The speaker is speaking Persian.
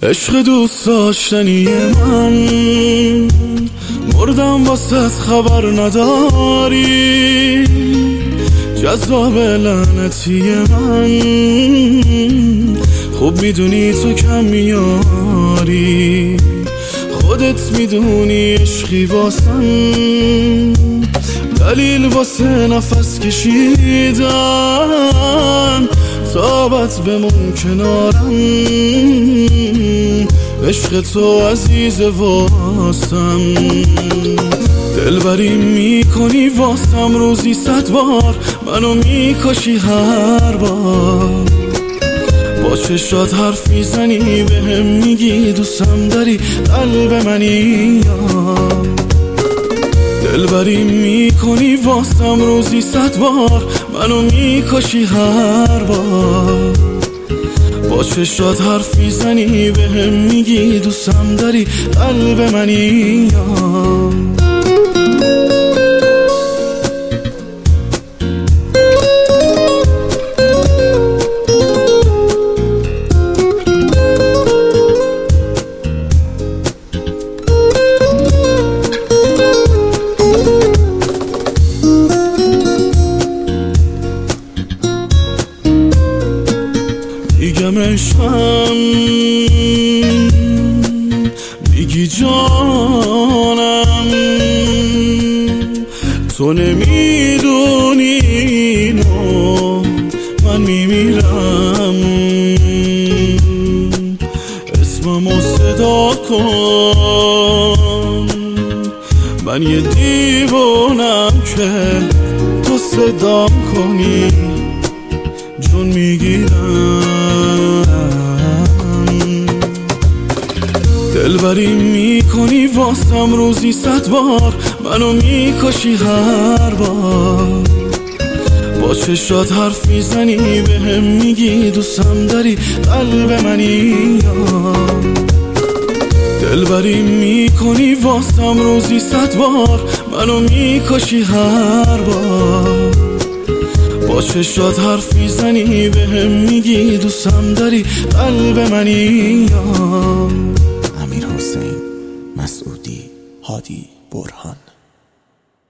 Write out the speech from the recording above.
عشق دوست داشتنی من، مردم واسه خبر نداری. جذاب لعنتی من، خوب میدونی تو کم میاری. خودت میدونی عشقی واسم دلیل واسه نفس کشیدن. تابت بمون کنارم، عشق تو عزیز واسم. دلبری میکنی واسم روزی 100 بار، منو میکشی هر بار. با چشات حرف میزنی بهم میگی دوستم داری، قلب منی یا دلبری میکنی واسم روزی 100 بار، منو میکشی هر بار. با چشات حرف میزنی بهم میگی دوستم داری، قلب منی یا میگم عشقم، میگی جانم، تو نمیدونی اینو من میمیرم. اسممو صدا کن، من یه دیوانم که تو صدام کنی جون میگیرم. دلبری میکنی واسم روزی 100 بار، منو میکشی هر بار. با چشات حرف میزنی بهم میگی دوستم داری، قلب منی یا دلبری میکنی واسم روزی 100 بار، منو میکشی هر بار. با چشات حرف میزنی بهم میگی دوستم داری، قلب منی یا امیرحسین مسعودی هادی برهان.